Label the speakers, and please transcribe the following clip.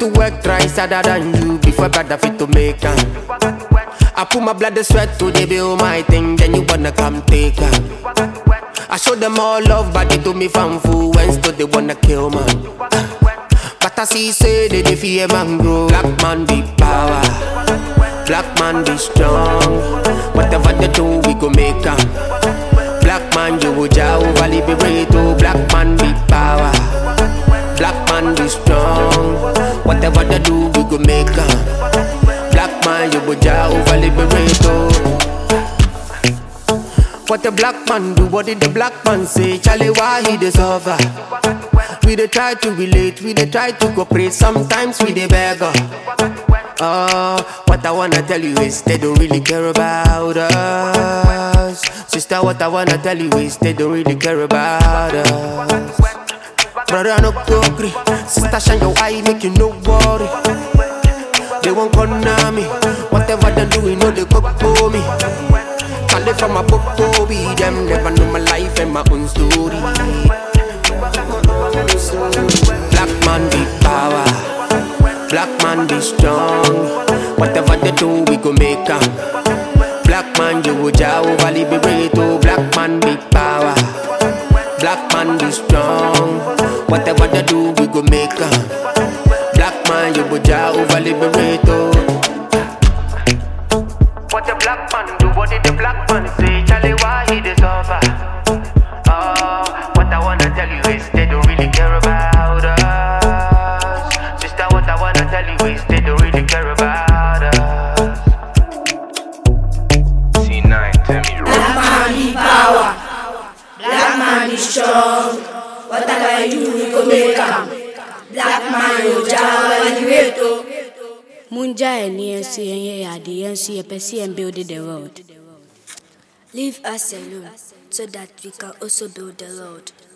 Speaker 1: to work, try harder than you before brother fit to make am. I put my blood and sweat to the build my thing, then you wanna come take am. I show them all love, but they do me fanful, when still they wanna kill man. But I see say they fear man grow. Black man be power, black man be strong. Whatever they do, we go make am. Black man, you will Jehovah liberate. Oh, black man be power, black man be strong. Whatever they do, we go make am. Black man, you will Jehovah liberate. Oh. What the black man do, what did the black man say? Charlie, why he dey suffer? We dey try to relate, we dey try to cooperate. Sometimes we dey beg. What I wanna tell you is they don't really care about us. Sister, what I wanna tell you is they don't really care about us. Brother, no go agree. Sister, shine your eye, make you no worry. They won't corner me. Whatever they do, you know they cook for me. Call it from a book, be them never know my life and my own story. Black man be power, black man be strong. Whatever they do, we go make am. Black man, you will Jehovah liberate. Oh, black man be power, black man be strong. Whatever they do, we go make am. Black man, you will Jehovah liberate. Oh. What the black man do, what did the black man say? Charlie, why he dey suffer? What I wanna tell you is they don't really care about us. Sister, what I wanna tell you is they don't really care about us.
Speaker 2: C9, tell me
Speaker 3: Black man be power, black man be strong. Whatever you do, we go make am. Black man, you Jehovah liberate.
Speaker 4: Munja and NC and the NC and build the world.
Speaker 5: Leave us alone so that we can also build the world.